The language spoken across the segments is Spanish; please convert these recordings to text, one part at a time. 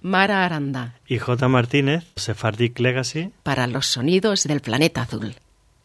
Mara Aranda. Y J. Martínez, Sephardic Legacy. Para los sonidos del planeta azul.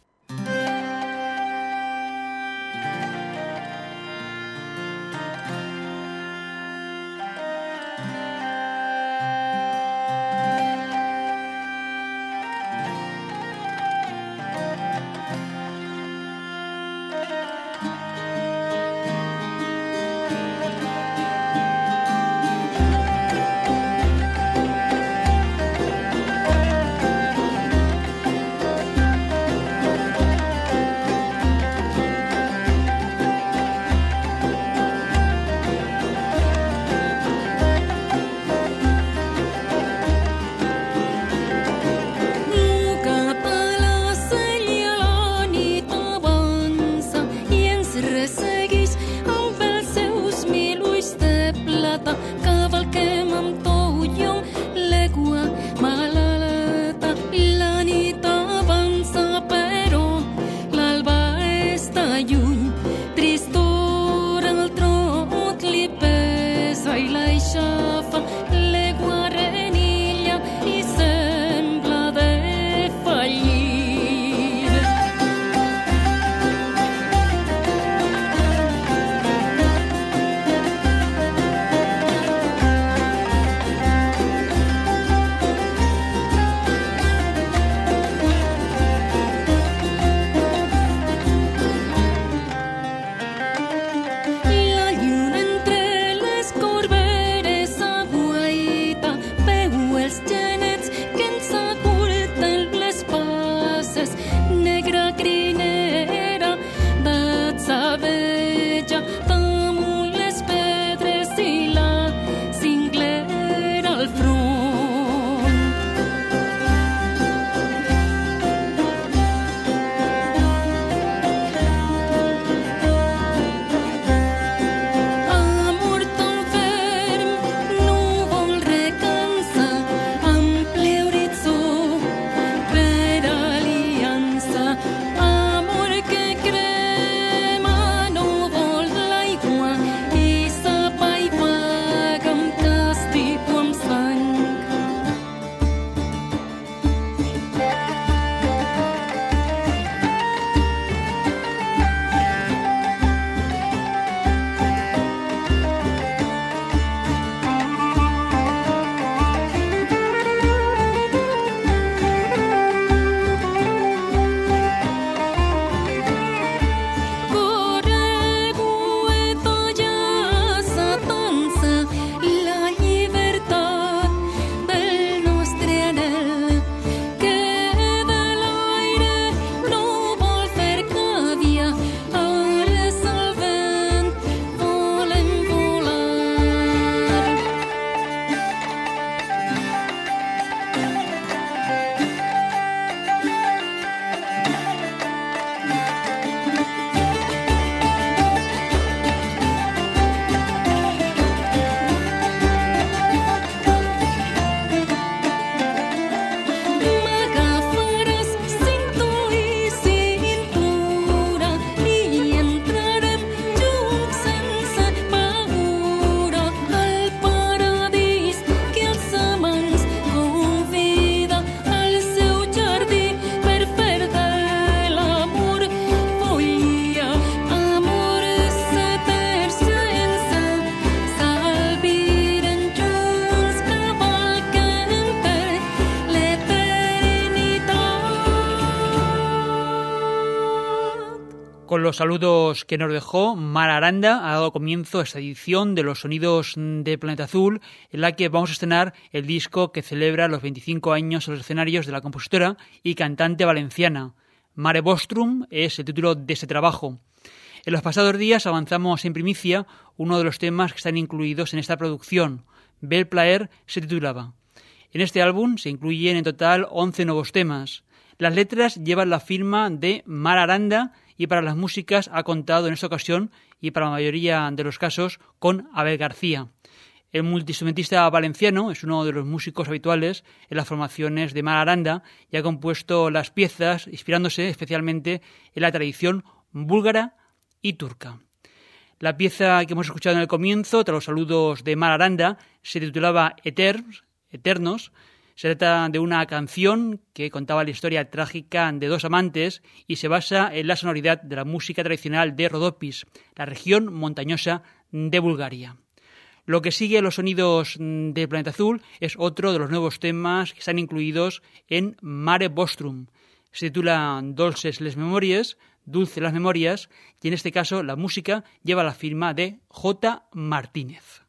Con los saludos que nos dejó, Mara Aranda ha dado comienzo a esta edición de los sonidos de Planeta Azul, en la que vamos a estrenar el disco que celebra los 25 años en los escenarios de la compositora y cantante valenciana. Mare Vostrum es el título de este trabajo. En los pasados días avanzamos en primicia uno de los temas que están incluidos en esta producción. Bel Plaer se titulaba. En este álbum se incluyen en total 11 nuevos temas. Las letras llevan la firma de Mara Aranda y para las músicas ha contado en esta ocasión, y para la mayoría de los casos, con Abel García. El multiinstrumentista valenciano es uno de los músicos habituales en las formaciones de Mara Aranda y ha compuesto las piezas inspirándose especialmente en la tradición búlgara y turca. La pieza que hemos escuchado en el comienzo, tras los saludos de Mara Aranda, se titulaba Eters eternos. Se trata de una canción que contaba la historia trágica de dos amantes y se basa en la sonoridad de la música tradicional de Rodopis, la región montañosa de Bulgaria. Lo que sigue los sonidos del Planeta Azul es otro de los nuevos temas que están incluidos en Mare Vostrum. Se titula Dolces les Memories, Dulce las Memorias, y en este caso la música lleva la firma de J. Martínez.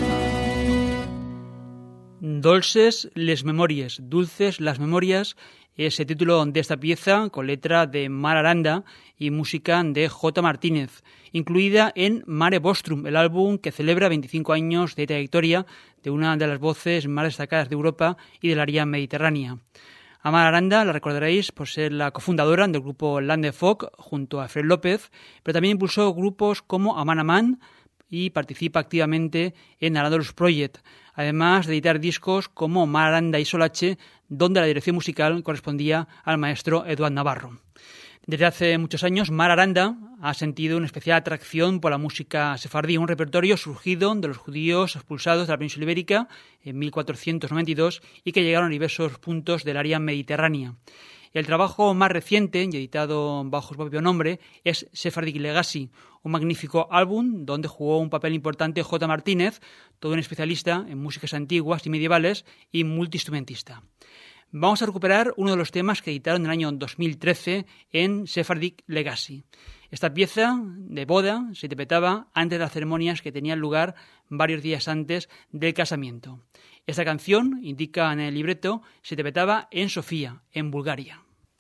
Dolces les Memories, Dulces las Memorias, es el título de esta pieza, con letra de Mar Aranda y música de J. Martínez, incluida en Mare Vostrum, el álbum que celebra 25 años de trayectoria de una de las voces más destacadas de Europa y del área mediterránea. A Mar Aranda la recordaréis por ser la cofundadora del grupo Land Folk junto a Fred López, pero también impulsó grupos como Aman Aman y participa activamente en Alandorus Project, además de editar discos como Mar Aranda y Solache, donde la dirección musical correspondía al maestro Eduard Navarro. Desde hace muchos años, Mar Aranda ha sentido una especial atracción por la música sefardí, un repertorio surgido de los judíos expulsados de la península ibérica en 1492 y que llegaron a diversos puntos del área mediterránea. El trabajo más reciente, y editado bajo su propio nombre, es Sephardic Legacy, un magnífico álbum donde jugó un papel importante J. Martínez, todo un especialista en músicas antiguas y medievales y multiinstrumentista. Vamos a recuperar uno de los temas que editaron en el año 2013 en Sephardic Legacy. Esta pieza de boda se interpretaba antes de las ceremonias que tenían lugar varios días antes del casamiento. Esta canción, indica en el libreto, se interpretaba en Sofía, en Bulgaria.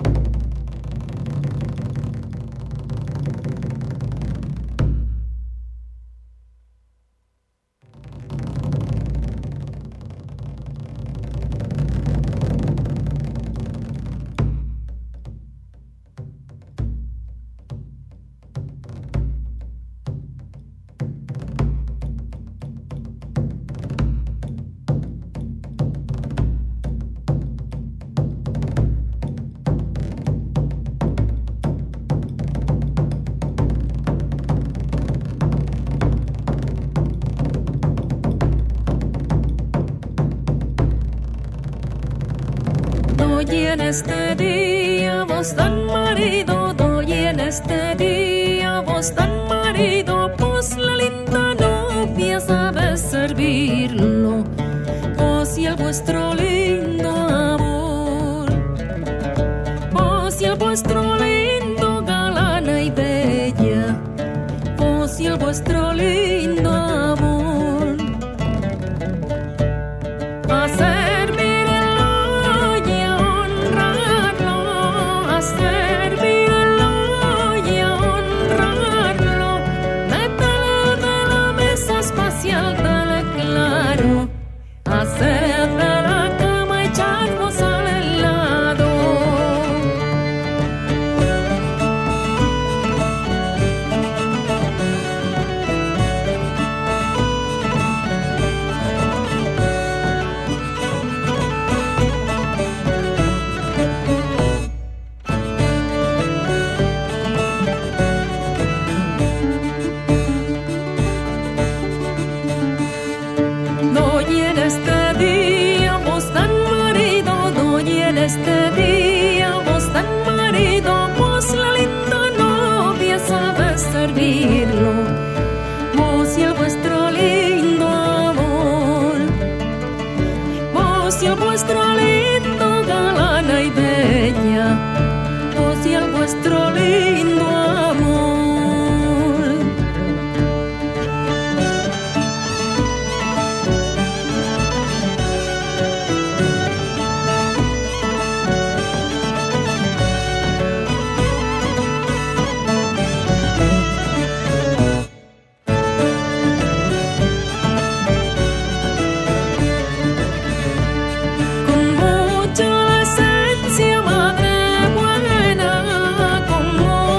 Doy en este día vos tan marido, doy en este día vos tan marido, pues la linda novia sabe servirlo, vos y el vuestro lindo amor, vos y el vuestro lindo galana y bella, vos y el vuestro lindo amor, a servir hacer de la cama echarnos al helado. Doy en este día vos tan marido, doy en este día vos tan marido, vos la linda novia sabe servirlo, vos y el vuestro lindo amor, vos y el vuestro lindo galana y bella, vos y el vuestro lindo amor. Con mucha esencia, madre buena, con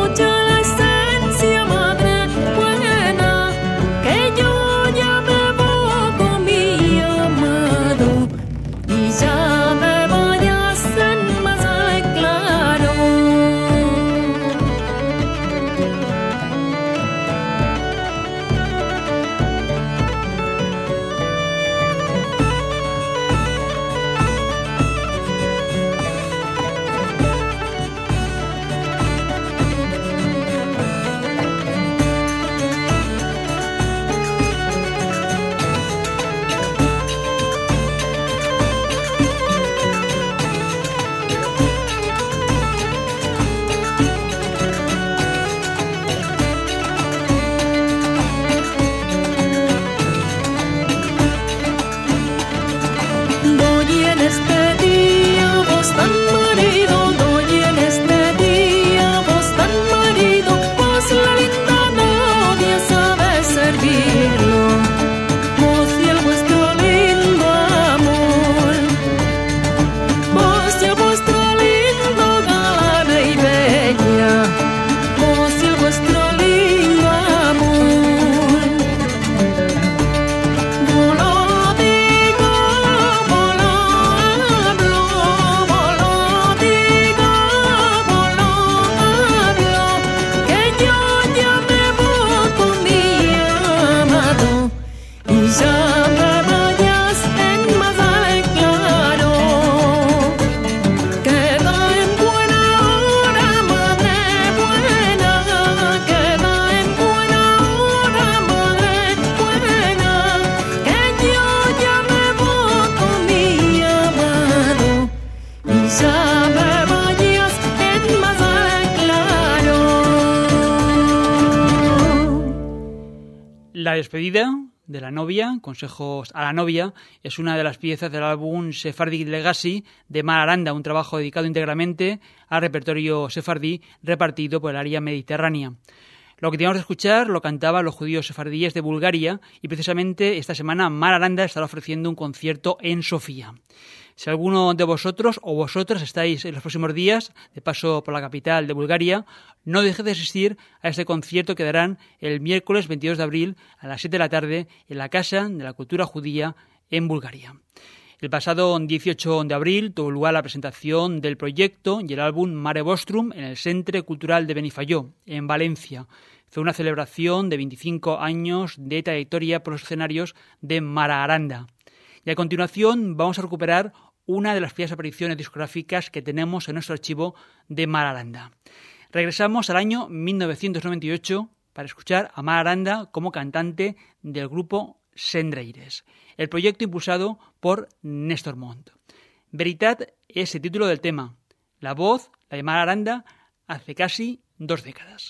despedida de la novia, Consejos a la novia, es una de las piezas del álbum Sephardic Legacy de Mar Aranda, un trabajo dedicado íntegramente al repertorio sefardí repartido por el área mediterránea. Lo que teníamos que escuchar lo cantaban los judíos sefardíes de Bulgaria y precisamente esta semana Mar Aranda estará ofreciendo un concierto en Sofía. Si alguno de vosotros o vosotras estáis en los próximos días de paso por la capital de Bulgaria, no dejéis de asistir a este concierto que darán el miércoles 22 de abril a las 7 de la tarde en la Casa de la Cultura Judía en Bulgaria. El pasado 18 de abril tuvo lugar la presentación del proyecto y el álbum Mare Vostrum en el Centre Cultural de Benifayó, en Valencia. Fue una celebración de 25 años de trayectoria por los escenarios de Mar Aranda. Y a continuación vamos a recuperar una de las primeras apariciones discográficas que tenemos en nuestro archivo de Mar Aranda. Regresamos al año 1998 para escuchar a Mar Aranda como cantante del grupo Cendreires, el proyecto impulsado por Néstor Montt. Veritat es el título del tema. La voz, la de Mar Aranda, hace casi 2 décadas.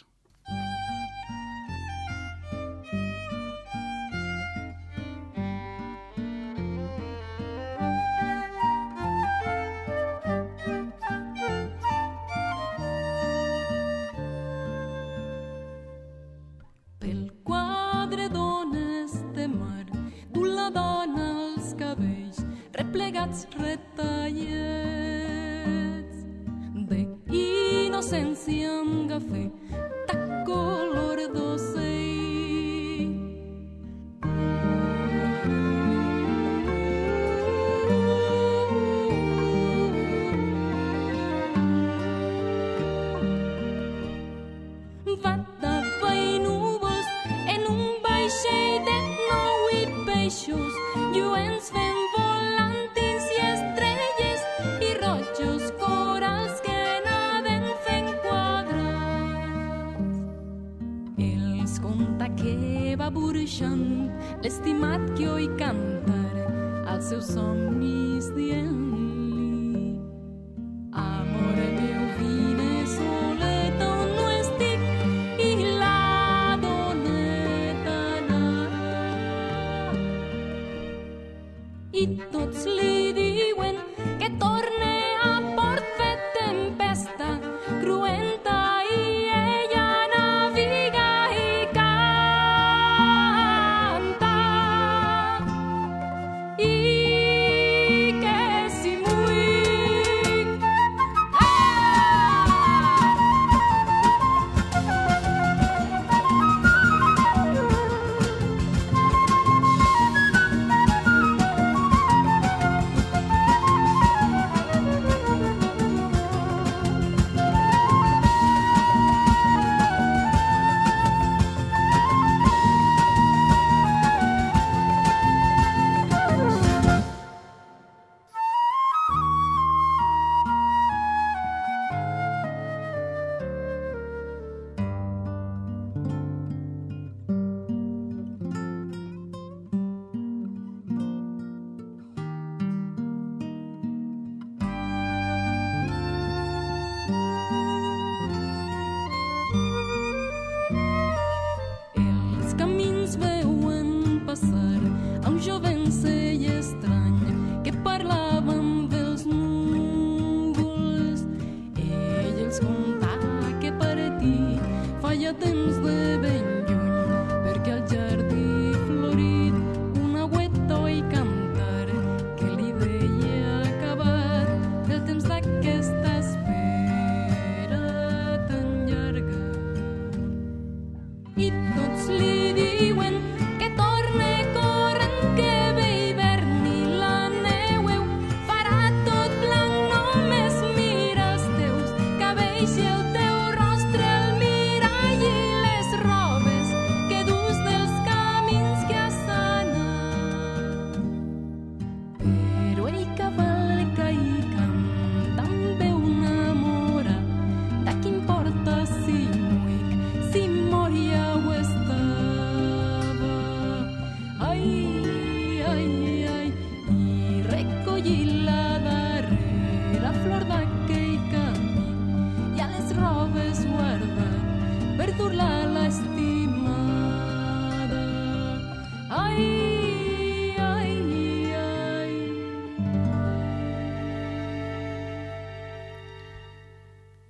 Replegats retallets d'innocència amb cafè de color d'ocell. Va tapar i núvols en un vaixell de 9 peixos lluents fent l'estimat que oi cantar als seus somnis dient-li: amor meu, vine solet on no estic i la doneta anar. I tots li diuen que torne a port fet tempesta cruenta i ella naviga i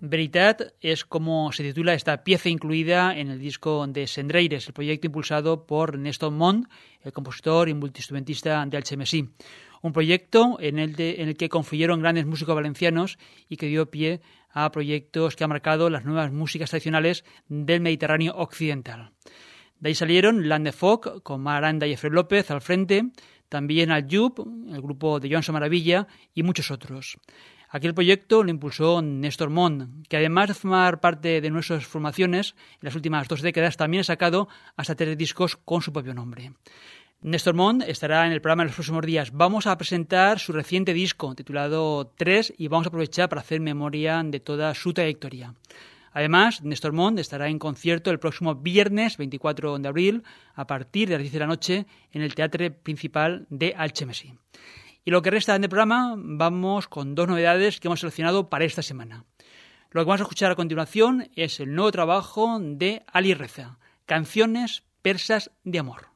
Veritat es como se titula esta pieza incluida en el disco de Cendreires, el proyecto impulsado por Néstor Mont, el compositor y multiinstrumentista de Algemesí. Un proyecto en el que confluyeron grandes músicos valencianos y que dio pie a proyectos que han marcado las nuevas músicas tradicionales del Mediterráneo occidental. De ahí salieron Land de Foc, con Mar Aranda y Efraín López al frente, también Aljub, el grupo de Joan Maravilla y muchos otros. Aquel proyecto lo impulsó Néstor Mont, que además de formar parte de nuestras formaciones en las últimas 2 décadas, también ha sacado hasta 3 discos con su propio nombre. Néstor Mont estará en el programa en los próximos días. Vamos a presentar su reciente disco titulado 3 y vamos a aprovechar para hacer memoria de toda su trayectoria. Además, Néstor Mont estará en concierto el próximo viernes 24 de abril a partir de las 10 de la noche en el Teatre Principal de Algemesí. Y lo que resta del programa, vamos con 2 novedades que hemos seleccionado para esta semana. Lo que vamos a escuchar a continuación es el nuevo trabajo de Ali Reza, Canciones persas de amor.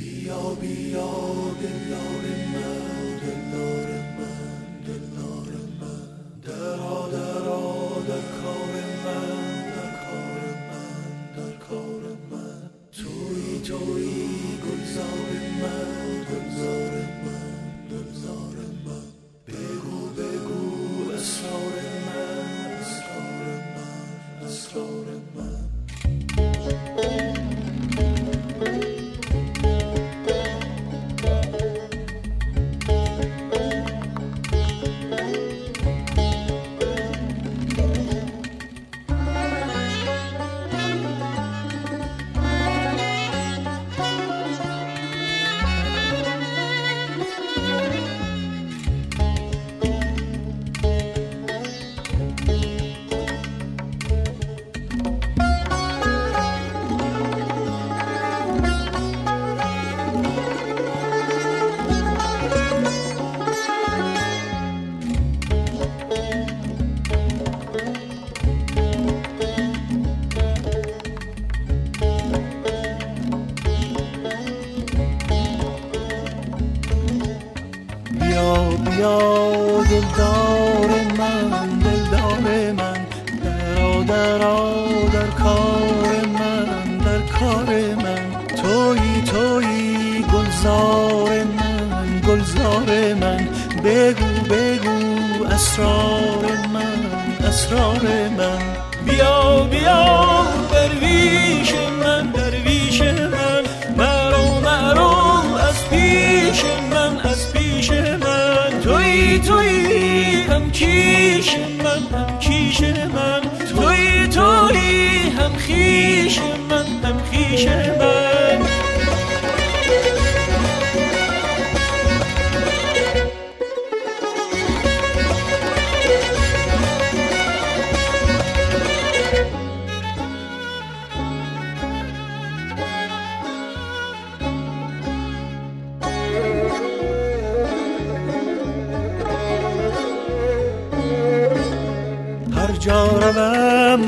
جا روم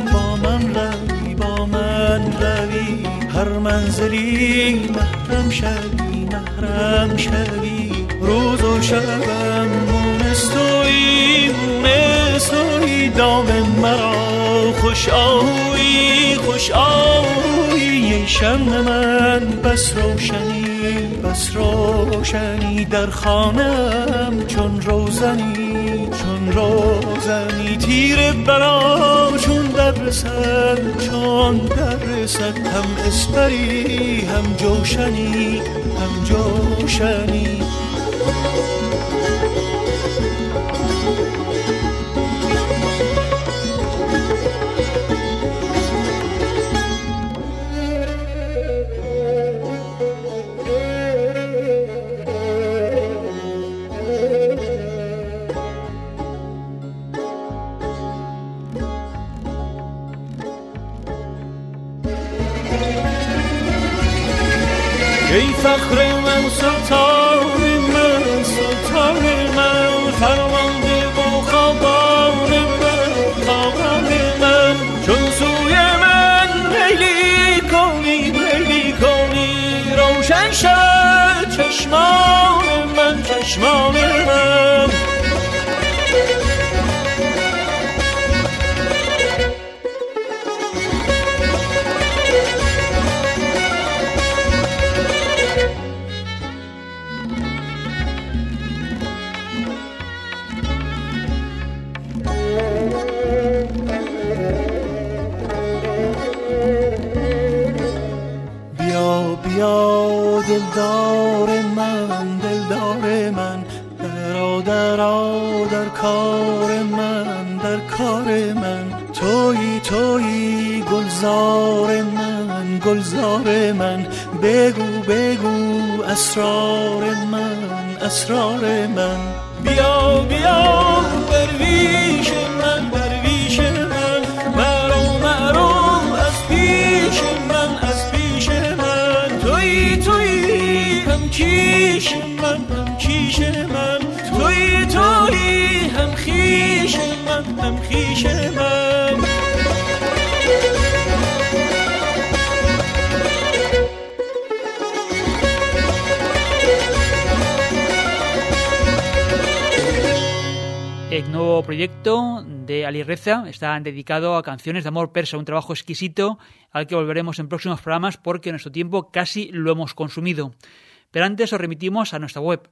با من روی هر منزلی محرم شوی روز و شبم مونستوی دام مرا خوش آهوی شمع من بس روشنی در خانم چون روزنی تیر بلا چون در رسد هم اسپری هم جوشنی ای فخر من سلطان من فرمانده با خاقان من چون سوی من میلی کنی روشن شد چشمان من دلدار من دلدار من، برادرا در کار من در کار من، تویی گلزار من گلزار من، بگو بگو اسرار من اسرار من. بیا بیا درویش من درویش من، مرو از پیش من از پیش من، تویی هم کیش من هم کیش من، تویی هم خیش من هم خیش من. El nuevo proyecto de Ali Reza está dedicado a canciones de amor persa, un trabajo exquisito al que volveremos en próximos programas porque nuestro tiempo casi lo hemos consumido. Pero antes os remitimos a nuestra web,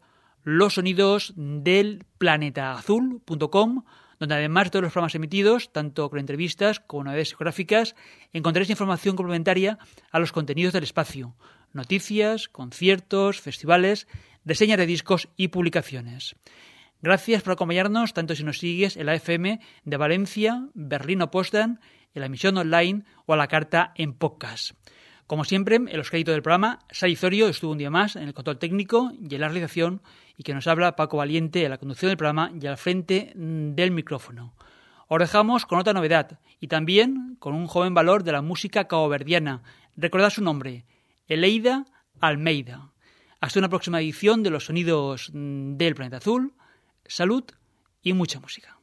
losonidosdelplanetaazul.com, donde además de todos los programas emitidos, tanto con entrevistas como novedades geográficas, encontraréis información complementaria a los contenidos del espacio, noticias, conciertos, festivales, reseñas de discos y publicaciones. Gracias por acompañarnos, tanto si nos sigues en la FM de Valencia, Berlín o Potsdam, en la emisión online o a la carta en podcast. Como siempre, en los créditos del programa, Sari Zorio estuvo un día más en el control técnico y en la realización, y que nos habla Paco Valiente en la conducción del programa y al frente del micrófono. Os dejamos con otra novedad y también con un joven valor de la música caboverdiana. Recordad su nombre, Eleida Almeida. Hasta una próxima edición de Los Sonidos del Planeta Azul. Salud y mucha música.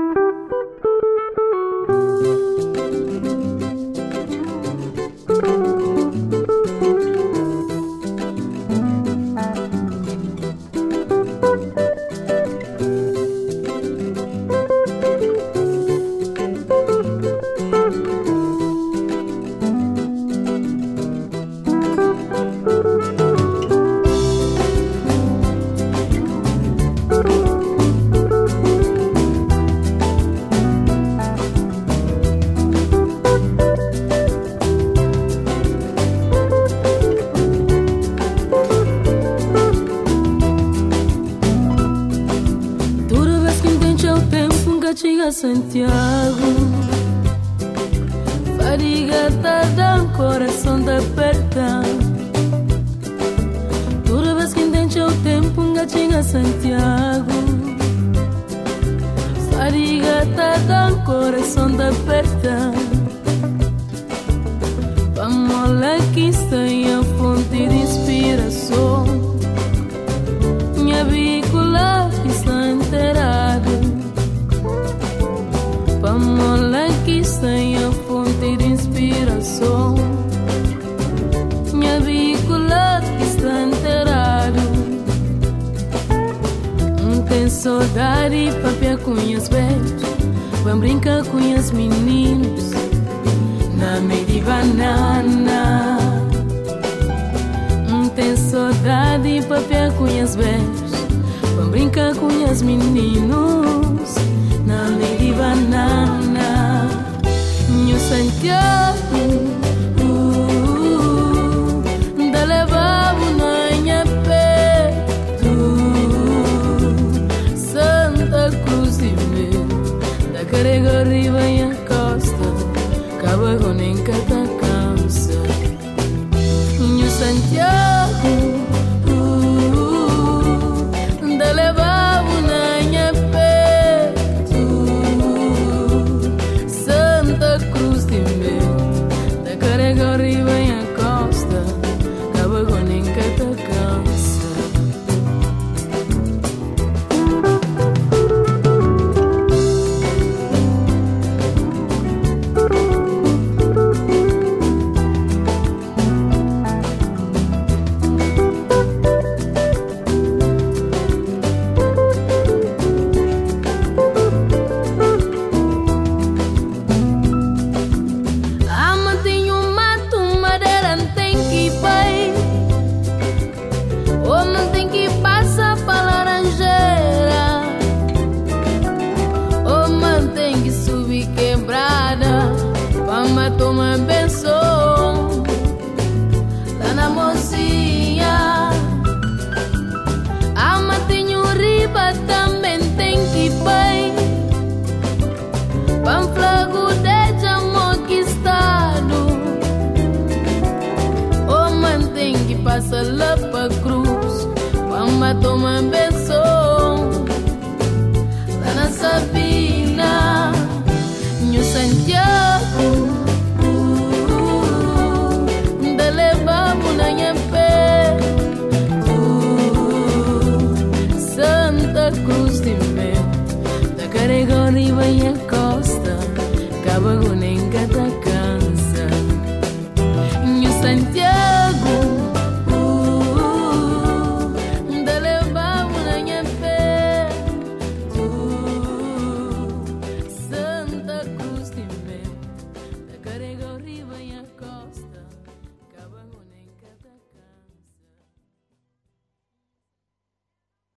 Santiago, fadiga tá dando coração da aperta. Toda vez que entende o tempo, gatinha Santiago, fadiga tá dando coração da aperta. Vamos lá que está a fonte de inspiração, minha vícula está enterrada. Vamos lá que sem a fonte de inspiração, minha vícula está enterrada. Tem saudade, papel com as beijos, vamos brincar com as meninos na meia de banana. Tem saudade, papel com as beijos, vamos brincar com as meninos na meia de banana. Meu Santiago, da levava na minha peito, Santa Cruz de meu, da carrega arriba e a costa, acaba com nem cada cansa. Meu Santiago, da levava na minha peito, Santa Cruz de meu, da carrega arriba e a costa, acaba com nem cada cansa. também tem que bem. Panflago de jamó que estado. O man tem que passar lá pra cruz. Pamba toma beso. Lá na Sabina, New Santiago. Cruz de meu, da carrega arriba e a costa, cabago nem cata cansa. New Santiago, da levar uma minha pé, Santa Cruz de meu, da carrega arriba e a costa.